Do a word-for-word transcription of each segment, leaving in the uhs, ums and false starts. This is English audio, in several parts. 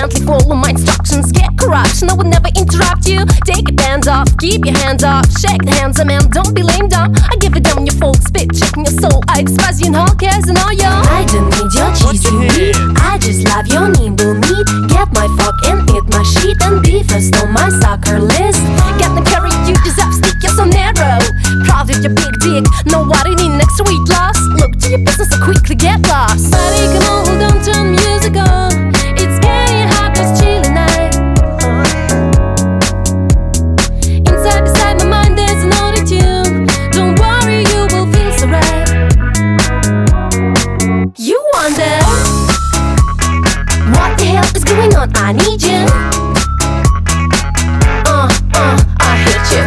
Obediently follow my instructions. Get corruption, I would never interrupt you. Take your hands off, keep your hands off. Shake the hands of man, don't be lame dumb. I give it down your folk spit, checking your soul. I despise you in all cares and all your. I don't need your cheese to eat. I just love your nimble meat. Get my fork and eat my shit and be first on my soccer list. Get the carry, you deserve stick, you're so narrow. Proud of your big dick, know what I need next weight loss. Look to your business so quickly get lost. Buddy, come on, hold on, turn music on. It's getting hot, it's chilly night. Inside, beside my mind, there's an auto-tune. Don't worry, you will feel so right. You wonder what the hell is going on? I need you. Uh, uh, I hit you.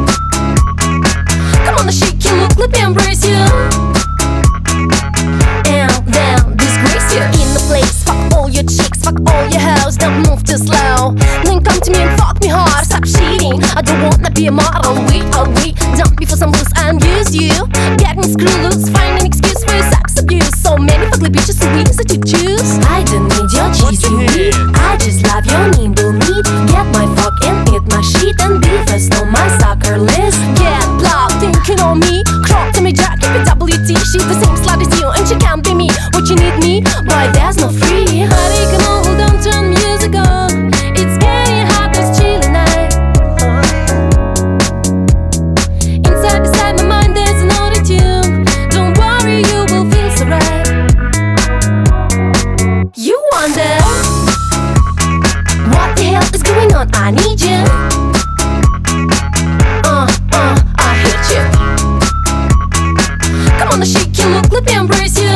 Come on, shake you, look, let me embrace you. And then disgrace you. In the place, fuck all your chicks, fuck all your hoes. Don't move too slow. Then come to me and fuck me hard. Stop cheating, I don't wanna be a model. Wait, oh wait, dump me for some booze and use you. Get me screw loose, find an excuse for your sex abuse. So many ugly bitches, so easy to choose. I don't need your cheese to eat. I just love your nimble meat. Get my fork and eat my shit and be first on my soccer list. Get loud, thinking on me. Crop to me, jack, keep it W T. She's the same slut as you and she can't be me. What you need me, boy, there's no free. Buddy, come on, hold on, turn music on. It's getting hot, it's chilly night. Inside, beside my mind, there's an auto-tune. Don't worry, you will feel so right. You wonder what the hell is going on? I need you. Uh, uh, I hit you. Come on, shake you, look, let me embrace you.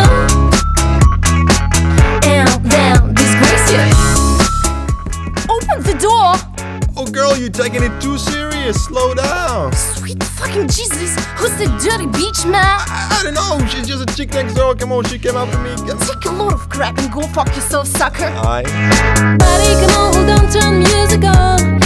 And then disgrace you. Open the door. Oh girl, you're taking it too serious. Slow down. Sweet fucking Jesus, who's the dirty bitch, man? I, I don't know. She's just a chick next door. Come on, she came after me. Come on. Take a load of crap and go fuck yourself, sucker. Aye. Buddy, come on, hold on, turn music on.